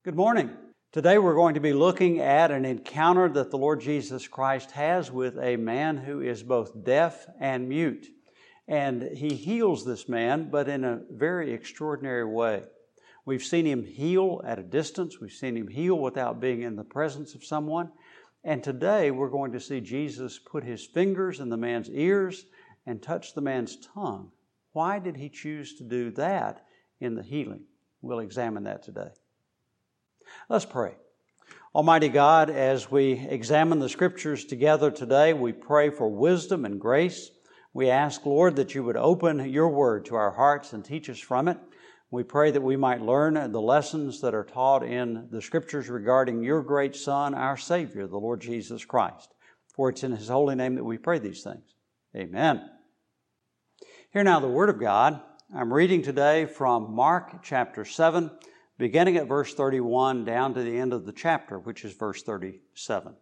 Good morning. Today we're going to be looking at an encounter that the Lord Jesus Christ has with a man who is both deaf and mute. And He heals this man, but in a very extraordinary way. We've seen Him heal at a distance. We've seen Him heal without being in the presence of someone. And today we're going to see Jesus put His fingers in the man's ears and touch the man's tongue. Why did He choose to do that in the healing? We'll examine that today. Let's pray. Almighty God, as we examine the Scriptures together today, we pray for wisdom and grace. We ask, Lord, that You would open Your Word to our hearts and teach us from it. We pray that we might learn the lessons that are taught in the Scriptures regarding Your great Son, our Savior, the Lord Jesus Christ. For it's in His holy name that we pray these things. Amen. Hear now the Word of God. I'm reading today from Mark chapter 7, beginning at verse 31 down to the end of the chapter, which is verse 37.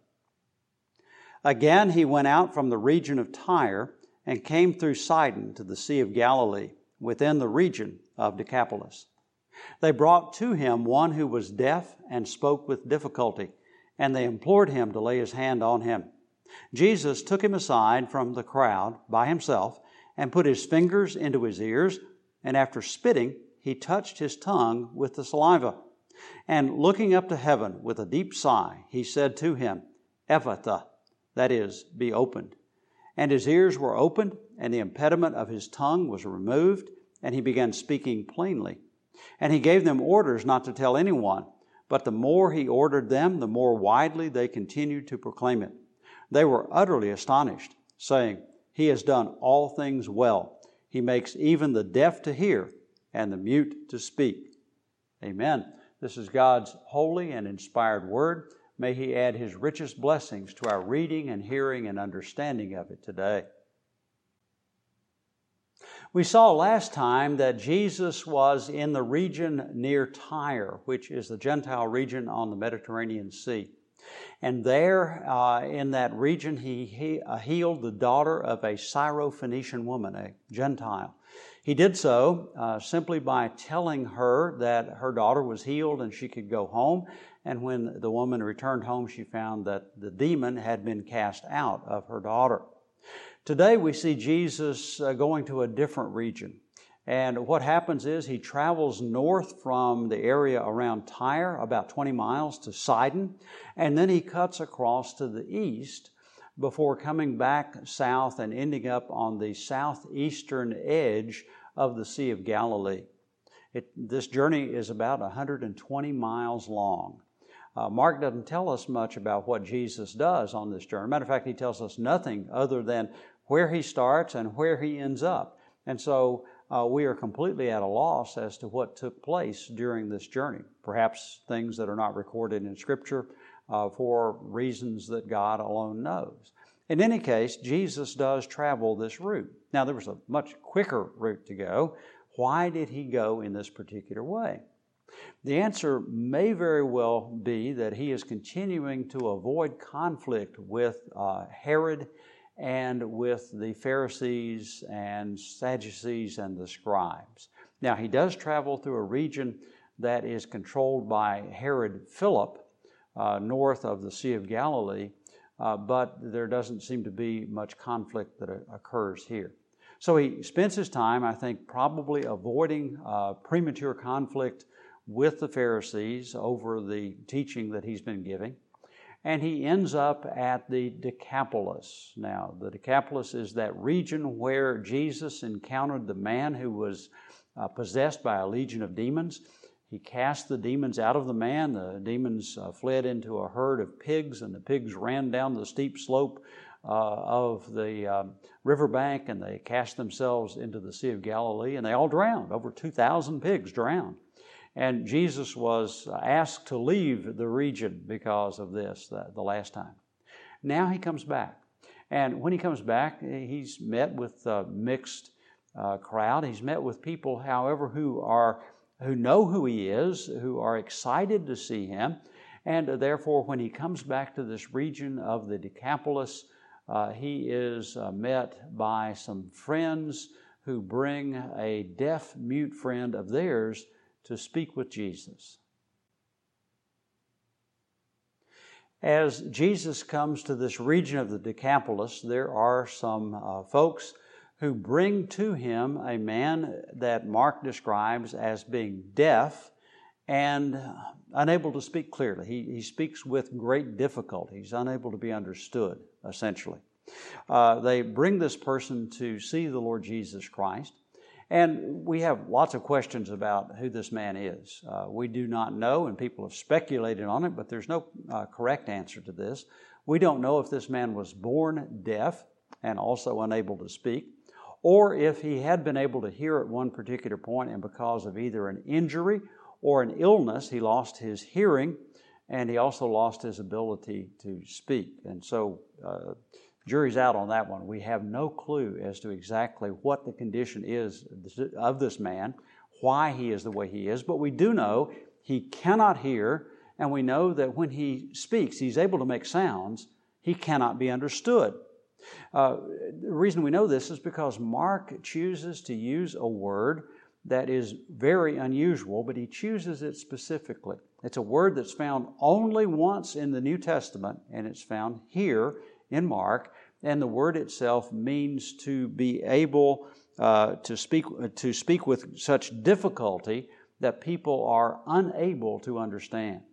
Again, He went out from the region of Tyre and came through Sidon to the Sea of Galilee, within the region of Decapolis. They brought to Him one who was deaf and spoke with difficulty, and they implored Him to lay His hand on him. Jesus took him aside from the crowd by Himself and put His fingers into his ears, and after spitting, He touched his tongue with the saliva. And looking up to heaven with a deep sigh, He said to him, Ephphatha, that is, be opened. And his ears were opened, and the impediment of his tongue was removed, and he began speaking plainly. And He gave them orders not to tell anyone, but the more He ordered them, the more widely they continued to proclaim it. They were utterly astonished, saying, He has done all things well. He makes even the deaf to hear, and the mute to speak. Amen. This is God's holy and inspired Word. May He add His richest blessings to our reading and hearing and understanding of it today. We saw last time that Jesus was in the region near Tyre, which is the Gentile region on the Mediterranean Sea. And there, in that region, He healed the daughter of a Syrophoenician woman, a Gentile. He did so simply by telling her that her daughter was healed and she could go home. And when the woman returned home, she found that the demon had been cast out of her daughter. Today we see Jesus going to a different region. And what happens is He travels north from the area around Tyre, about 20 miles to Sidon, and then He cuts across to the east before coming back south and ending up on the southeastern edge of the Sea of Galilee. This journey is about 120 miles long. Mark doesn't tell us much about what Jesus does on this journey. Matter of fact, he tells us nothing other than where He starts and where He ends up. And so we are completely at a loss as to what took place during this journey. Perhaps things that are not recorded in Scripture for reasons that God alone knows. In any case, Jesus does travel this route. Now, there was a much quicker route to go. Why did He go in this particular way? The answer may very well be that He is continuing to avoid conflict with Herod and with the Pharisees and Sadducees and the scribes. Now, He does travel through a region that is controlled by Herod Philip, north of the Sea of Galilee, but there doesn't seem to be much conflict that occurs here. So He spends His time, I think, probably avoiding premature conflict with the Pharisees over the teaching that He's been giving. And He ends up at the Decapolis. Now, the Decapolis is that region where Jesus encountered the man who was possessed by a legion of demons. He cast the demons out of the man. The demons fled into a herd of pigs, and the pigs ran down the steep slope of the riverbank, and they cast themselves into the Sea of Galilee, and they all drowned. Over 2,000 pigs drowned. And Jesus was asked to leave the region because of this the last time. Now He comes back. And when He comes back, He's met with a mixed crowd. He's met with people, however, who know who He is, who are excited to see Him. And therefore, when He comes back to this region of the Decapolis, He is met by some friends who bring a deaf, mute friend of theirs to speak with Jesus. As Jesus comes to this region of the Decapolis, there are some folks who bring to him a man that Mark describes as being deaf and unable to speak clearly. He speaks with great difficulty. He's unable to be understood, essentially. They bring this person to see the Lord Jesus Christ. And we have lots of questions about who this man is. We do not know, and people have speculated on it, but there's no correct answer to this. We don't know if this man was born deaf and also unable to speak, or if he had been able to hear at one particular point, and because of either an injury or an illness, he lost his hearing, and he also lost his ability to speak. And so, jury's out on that one. We have no clue as to exactly what the condition is of this man, why he is the way he is, but we do know he cannot hear, and we know that when he speaks, he's able to make sounds, he cannot be understood. The reason we know this is because Mark chooses to use a word that is very unusual, but he chooses it specifically. It's a word that's found only once in the New Testament, and it's found here in Mark, and the word itself means to be able to speak with such difficulty that people are unable to understand.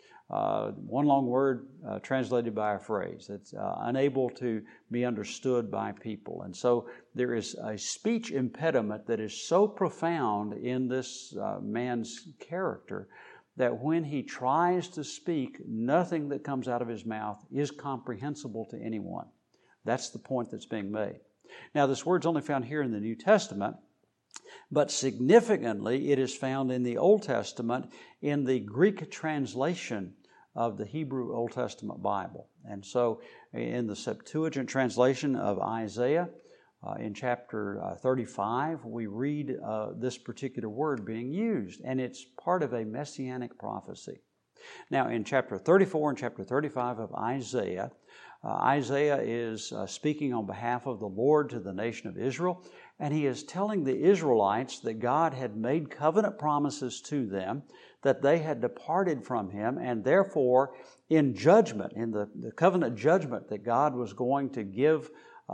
One long word translated by a phrase. It's unable to be understood by people. And so there is a speech impediment that is so profound in this man's character that when he tries to speak, nothing that comes out of his mouth is comprehensible to anyone. That's the point that's being made. Now, this word's only found here in the New Testament, but significantly, it is found in the Old Testament in the Greek translation of the Hebrew Old Testament Bible. And so, in the Septuagint translation of Isaiah, in chapter 35, we read this particular word being used, and it's part of a messianic prophecy. Now, in chapter 34 and chapter 35 of Isaiah, Isaiah is speaking on behalf of the Lord to the nation of Israel, and he is telling the Israelites that God had made covenant promises to them, that they had departed from him, and therefore, in judgment, in the covenant judgment that God was going to give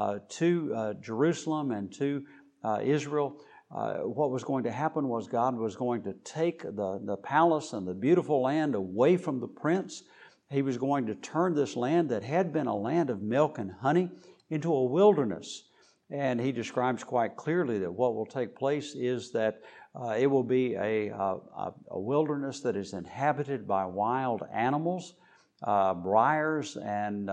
to Jerusalem and to Israel, what was going to happen was God was going to take the palace and the beautiful land away from the prince. He was going to turn this land that had been a land of milk and honey into a wilderness. And he describes quite clearly that what will take place is that it will be a wilderness that is inhabited by wild animals, briars, and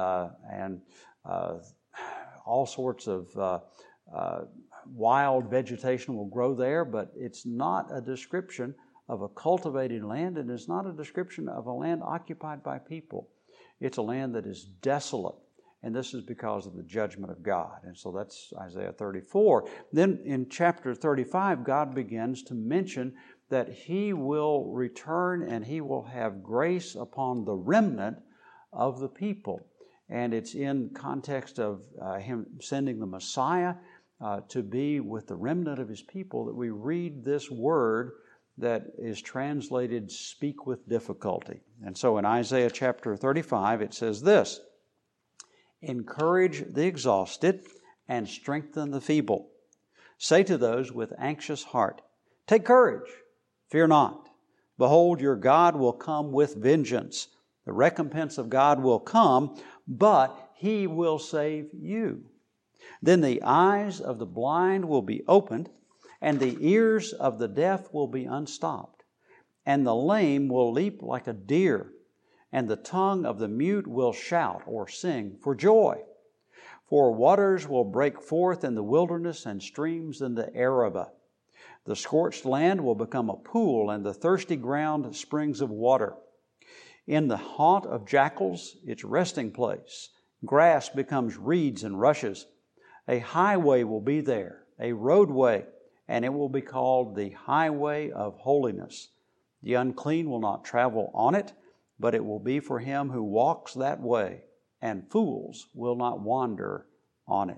all sorts of wild vegetation will grow there, but it's not a description of a cultivated land, and it's not a description of a land occupied by people. It's a land that is desolate, and this is because of the judgment of God. And so that's Isaiah 34. Then in chapter 35, God begins to mention that He will return and He will have grace upon the remnant of the people. And it's in context of Him sending the Messiah to be with the remnant of His people that we read this word that is translated, speak with difficulty. And so in Isaiah chapter 35, it says this: encourage the exhausted and strengthen the feeble. Say to those with anxious heart, take courage, fear not. Behold, your God will come with vengeance. The recompense of God will come, but He will save you. Then the eyes of the blind will be opened, and the ears of the deaf will be unstopped. And the lame will leap like a deer, and the tongue of the mute will shout or sing for joy. For waters will break forth in the wilderness and streams in the Arabah. The scorched land will become a pool, and the thirsty ground springs of water. In the haunt of jackals, its resting place, grass becomes reeds and rushes. A highway will be there, a roadway, and it will be called the highway of holiness. The unclean will not travel on it, but it will be for him who walks that way, and fools will not wander on it.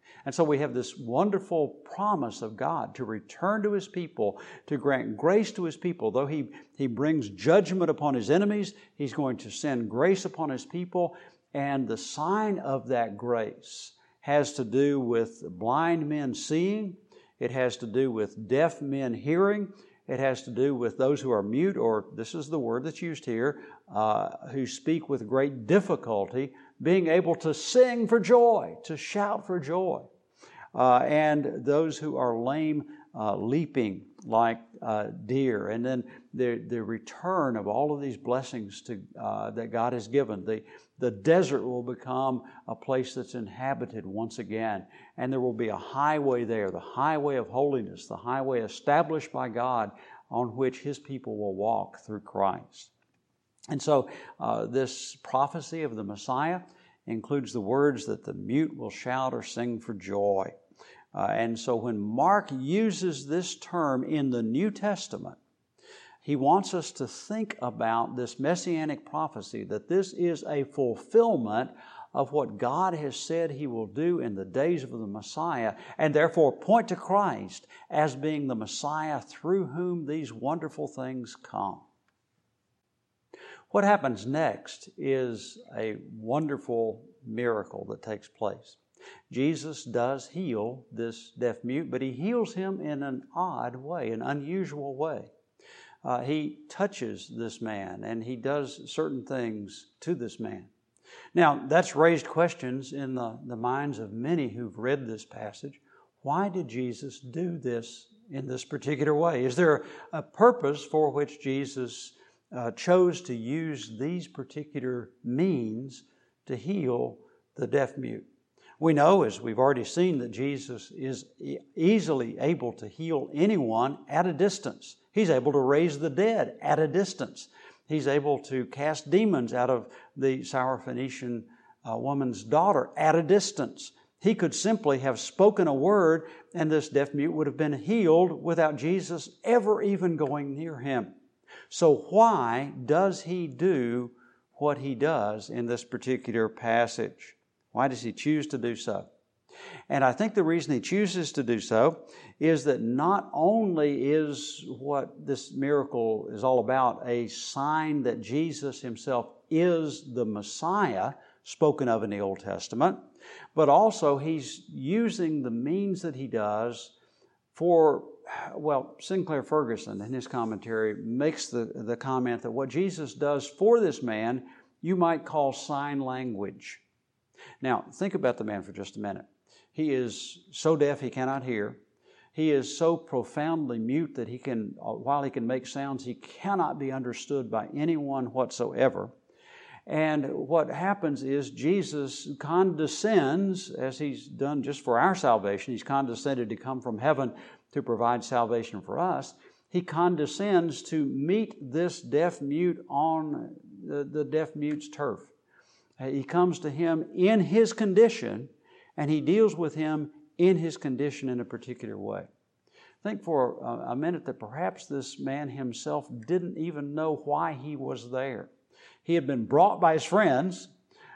And so we have this wonderful promise of God to return to His people, to grant grace to His people. Though He brings judgment upon His enemies, He's going to send grace upon His people. And the sign of that grace has to do with blind men seeing. It has to do with deaf men hearing. It has to do with those who are mute, or this is the word that's used here, who speak with great difficulty, being able to sing for joy, to shout for joy. And those who are lame, leaping like deer. And then the return of all of these blessings that God has given. The desert will become a place that's inhabited once again. And there will be a highway there, the highway of holiness, the highway established by God on which His people will walk through Christ. And so this prophecy of the Messiah includes the words that the mute will shout or sing for joy. And so when Mark uses this term in the New Testament, he wants us to think about this messianic prophecy, that this is a fulfillment of what God has said He will do in the days of the Messiah, and therefore point to Christ as being the Messiah through whom these wonderful things come. What happens next is a wonderful miracle that takes place. Jesus does heal this deaf mute, but He heals him in an odd way, an unusual way. He touches this man, and He does certain things to this man. Now, that's raised questions in the minds of many who've read this passage. Why did Jesus do this in this particular way? Is there a purpose for which Jesus chose to use these particular means to heal the deaf mute? We know, as we've already seen, that Jesus is easily able to heal anyone at a distance. He's able to raise the dead at a distance. He's able to cast demons out of the Syrophoenician woman's daughter at a distance. He could simply have spoken a word and this deaf mute would have been healed without Jesus ever even going near him. So why does He do what He does in this particular passage? Why does He choose to do so? And I think the reason He chooses to do so is that not only is what this miracle is all about a sign that Jesus Himself is the Messiah spoken of in the Old Testament, but also He's using the means that He does for, well, Sinclair Ferguson in his commentary makes the comment that what Jesus does for this man you might call sign language. Now, think about the man for just a minute. He is so deaf he cannot hear. He is so profoundly mute that while he can make sounds, he cannot be understood by anyone whatsoever. And what happens is Jesus condescends, as He's done just for our salvation. He's condescended to come from heaven to provide salvation for us. He condescends to meet this deaf mute on the deaf mute's turf. He comes to him in his condition, and He deals with him in his condition in a particular way. Think for a minute that perhaps this man himself didn't even know why he was there. He had been brought by his friends.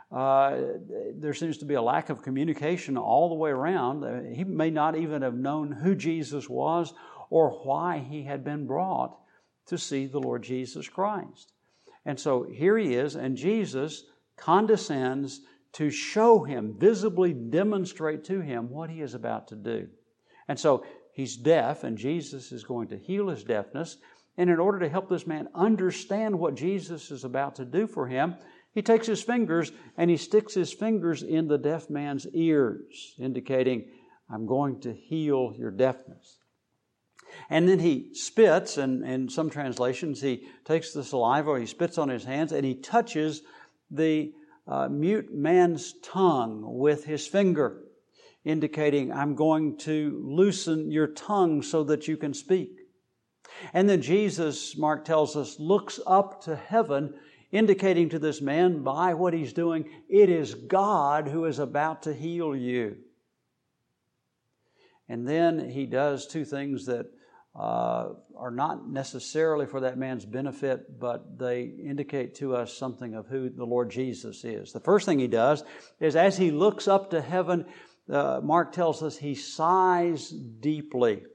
There seems to be a lack of communication all the way around. He may not even have known who Jesus was or why he had been brought to see the Lord Jesus Christ. And so here he is, and Jesus condescends to show him, visibly demonstrate to him what He is about to do. And so he's deaf, and Jesus is going to heal his deafness. And in order to help this man understand what Jesus is about to do for him, He takes His fingers and He sticks His fingers in the deaf man's ears, indicating, I'm going to heal your deafness. And then He spits, and in some translations He takes the saliva, He spits on his hands, and He touches the mute man's tongue with His finger, indicating, I'm going to loosen your tongue so that you can speak. And then Jesus, Mark tells us, looks up to heaven, indicating to this man by what He's doing, it is God who is about to heal you. And then He does two things that are not necessarily for that man's benefit, but they indicate to us something of who the Lord Jesus is. The first thing He does is as He looks up to heaven, Mark tells us he sighs deeply.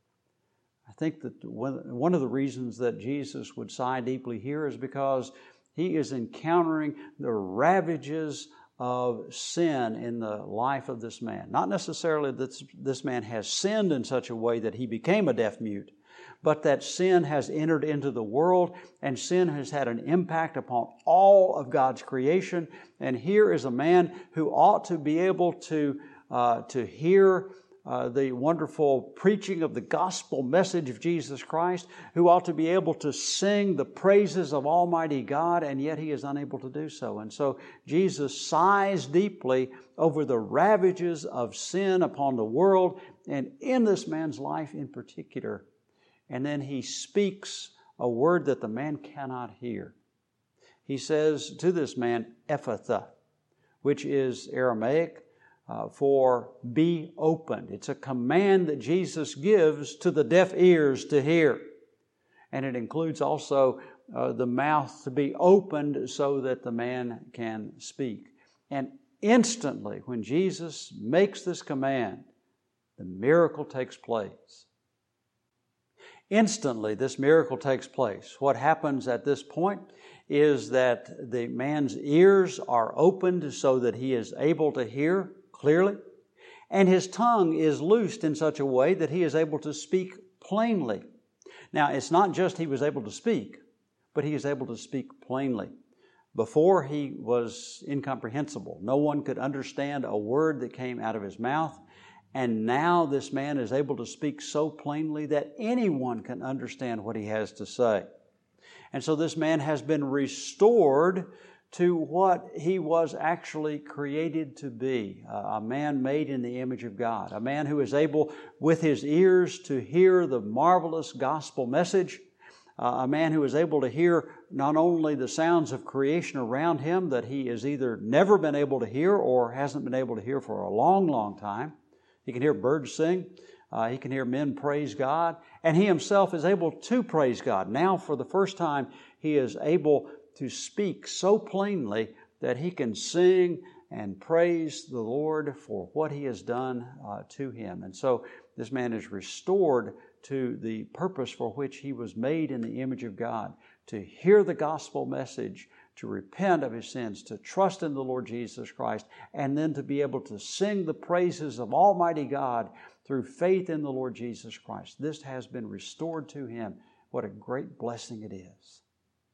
I think that one of the reasons that Jesus would sigh deeply here is because he is encountering the ravages of sin in the life of this man. Not necessarily that this man has sinned in such a way that he became a deaf mute, but that sin has entered into the world, and sin has had an impact upon all of God's creation. And here is a man who ought to be able to hear the wonderful preaching of the gospel message of Jesus Christ, who ought to be able to sing the praises of Almighty God, and yet he is unable to do so. And so Jesus sighs deeply over the ravages of sin upon the world, and in this man's life in particular. And then he speaks a word that the man cannot hear. He says to this man, Ephphatha, which is Aramaic for be opened. It's a command that Jesus gives to the deaf ears to hear. And it includes also the mouth to be opened so that the man can speak. And instantly, when Jesus makes this command, the miracle takes place. Instantly, this miracle takes place. What happens at this point is that the man's ears are opened so that he is able to hear clearly, and his tongue is loosed in such a way that he is able to speak plainly. Now, it's not just he was able to speak, but he is able to speak plainly. Before, he was incomprehensible. No one could understand a word that came out of his mouth. And now this man is able to speak so plainly that anyone can understand what he has to say. And so this man has been restored to what he was actually created to be, a man made in the image of God, a man who is able with his ears to hear the marvelous gospel message, a man who is able to hear not only the sounds of creation around him that he has either never been able to hear or hasn't been able to hear for a long, long time. He can hear birds sing. He can hear men praise God. And he himself is able to praise God. Now, for the first time, he is able to speak so plainly that he can sing and praise the Lord for what he has done to him. And so this man is restored to the purpose for which he was made in the image of God, to hear the gospel message, to repent of his sins, to trust in the Lord Jesus Christ, and then to be able to sing the praises of Almighty God through faith in the Lord Jesus Christ. This has been restored to him. What a great blessing it is.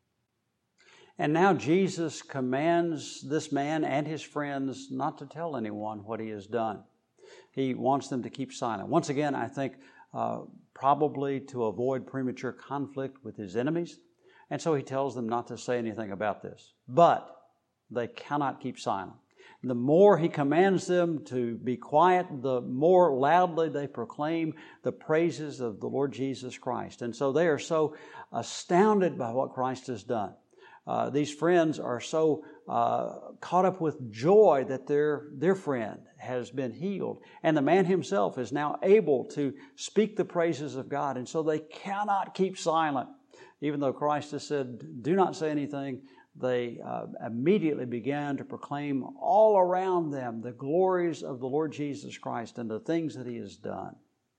And now Jesus commands this man and his friends not to tell anyone what he has done. He wants them to keep silent. Once again, I think probably to avoid premature conflict with his enemies. And so he tells them not to say anything about this. But they cannot keep silent. The more he commands them to be quiet, the more loudly they proclaim the praises of the Lord Jesus Christ. And so they are so astounded by what Christ has done. These friends are so caught up with joy that their friend has been healed. And the man himself is now able to speak the praises of God. And so they cannot keep silent. Even though Christ has said, do not say anything, they immediately began to proclaim all around them the glories of the Lord Jesus Christ and the things that He has done.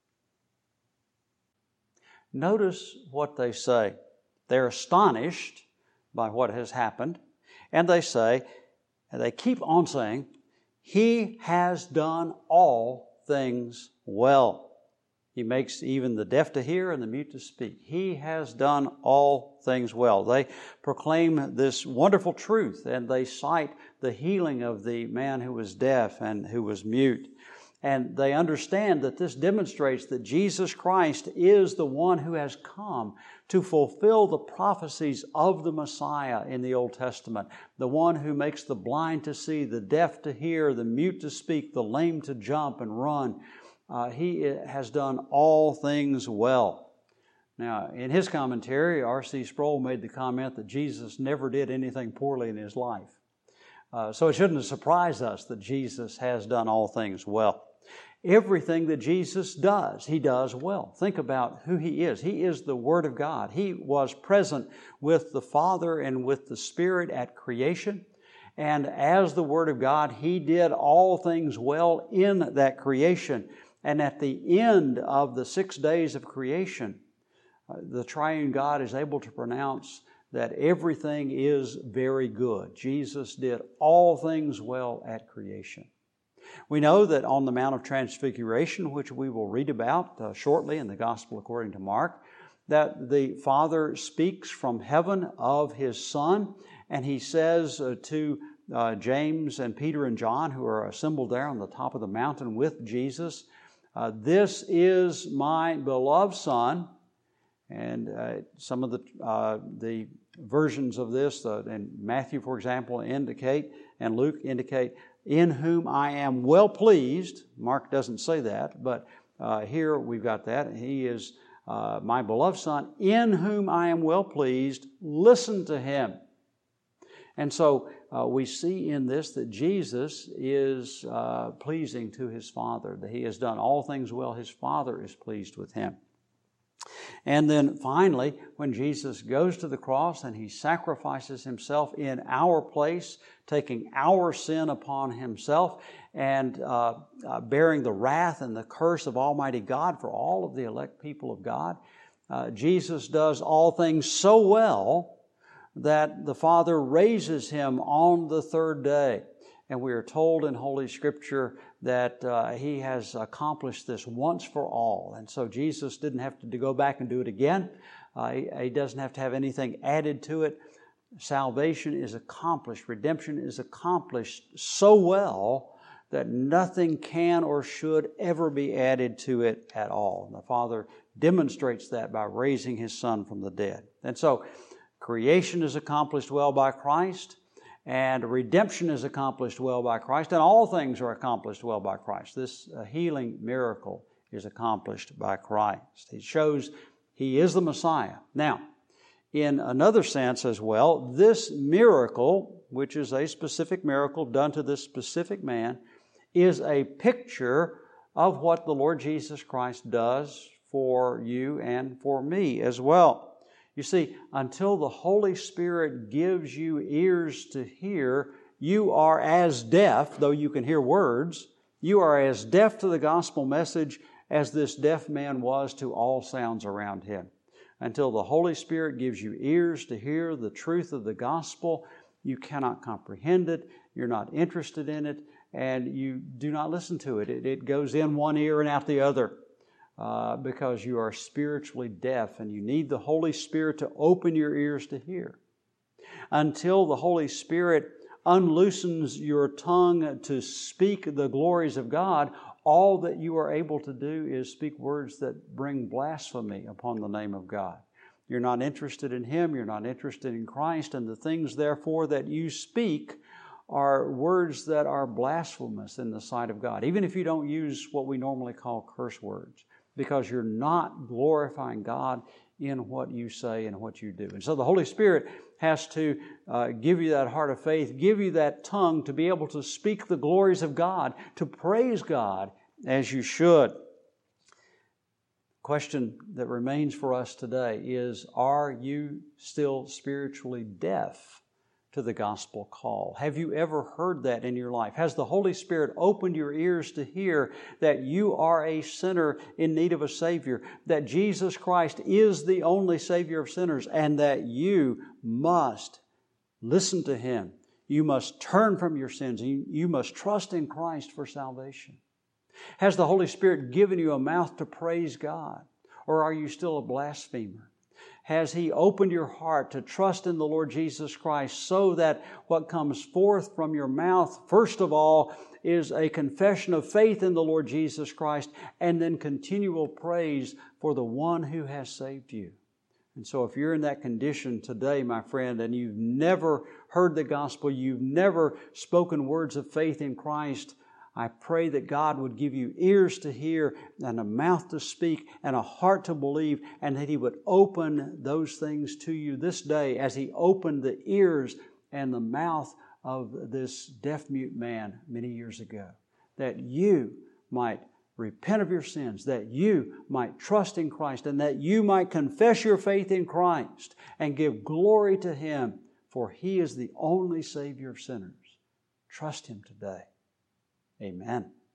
Notice what they say. They're astonished by what has happened, and they say, and they keep on saying, He has done all things well. He makes even the deaf to hear and the mute to speak. He has done all things well. They proclaim this wonderful truth, and they cite the healing of the man who was deaf and who was mute. And they understand that this demonstrates that Jesus Christ is the one who has come to fulfill the prophecies of the Messiah in the Old Testament, the one who makes the blind to see, the deaf to hear, the mute to speak, the lame to jump and run. He has done all things well. Now, in his commentary, R.C. Sproul made the comment that Jesus never did anything poorly in His life. So it shouldn't surprise us that Jesus has done all things well. Everything that Jesus does, He does well. Think about who He is. He is the Word of God. He was present with the Father and with the Spirit at creation. And as the Word of God, He did all things well in that creation. And at the end of the 6 days of creation, the triune God is able to pronounce that everything is very good. Jesus did all things well at creation. We know that on the Mount of Transfiguration, which we will read about shortly in the Gospel according to Mark, that the Father speaks from heaven of His Son, and He says to James and Peter and John, who are assembled there on the top of the mountain with Jesus, "This is my beloved Son." And some of the versions of this, in Matthew, for example, indicate, and Luke indicate, "in whom I am well pleased." Mark doesn't say that, but here we've got that. He is my beloved Son, in whom I am well pleased. Listen to Him. And so we see in this that Jesus is pleasing to His Father, that He has done all things well. His Father is pleased with Him. And then finally, when Jesus goes to the cross and He sacrifices Himself in our place, taking our sin upon Himself and bearing the wrath and the curse of Almighty God for all of the elect people of God, Jesus does all things so well that the Father raises Him on the third day. And we are told in Holy Scripture that He has accomplished this once for all. And so Jesus didn't have to go back and do it again. He doesn't have to have anything added to it. Salvation is accomplished. Redemption is accomplished so well that nothing can or should ever be added to it at all. And the Father demonstrates that by raising His Son from the dead. And so creation is accomplished well by Christ. And redemption is accomplished well by Christ, and all things are accomplished well by Christ. This healing miracle is accomplished by Christ. It shows He is the Messiah. Now, in another sense as well, this miracle, which is a specific miracle done to this specific man, is a picture of what the Lord Jesus Christ does for you and for me as well. You see, until the Holy Spirit gives you ears to hear, you are as deaf, though you can hear words, you are as deaf to the gospel message as this deaf man was to all sounds around him. Until the Holy Spirit gives you ears to hear the truth of the gospel, you cannot comprehend it, you're not interested in it, and you do not listen to it. It goes in one ear and out the other. Because you are spiritually deaf and you need the Holy Spirit to open your ears to hear. Until the Holy Spirit unloosens your tongue to speak the glories of God, all that you are able to do is speak words that bring blasphemy upon the name of God. You're not interested in Him, you're not interested in Christ, and the things therefore that you speak are words that are blasphemous in the sight of God, even if you don't use what we normally call curse words, because you're not glorifying God in what you say and what you do. And so the Holy Spirit has to give you that heart of faith, give you that tongue to be able to speak the glories of God, to praise God as you should. The question that remains for us today is, are you still spiritually deaf to the gospel call? Have you ever heard that in your life? Has the Holy Spirit opened your ears to hear that you are a sinner in need of a Savior, that Jesus Christ is the only Savior of sinners, and that you must listen to Him? You must turn from your sins. You must trust in Christ for salvation. Has the Holy Spirit given you a mouth to praise God? Or are you still a blasphemer? Has He opened your heart to trust in the Lord Jesus Christ so that what comes forth from your mouth, first of all, is a confession of faith in the Lord Jesus Christ, and then continual praise for the one who has saved you? And so if you're in that condition today, my friend, and you've never heard the gospel, you've never spoken words of faith in Christ, I pray that God would give you ears to hear and a mouth to speak and a heart to believe, and that He would open those things to you this day as He opened the ears and the mouth of this deaf-mute man many years ago, that you might repent of your sins, that you might trust in Christ, and that you might confess your faith in Christ and give glory to Him, for He is the only Savior of sinners. Trust Him today. Amen.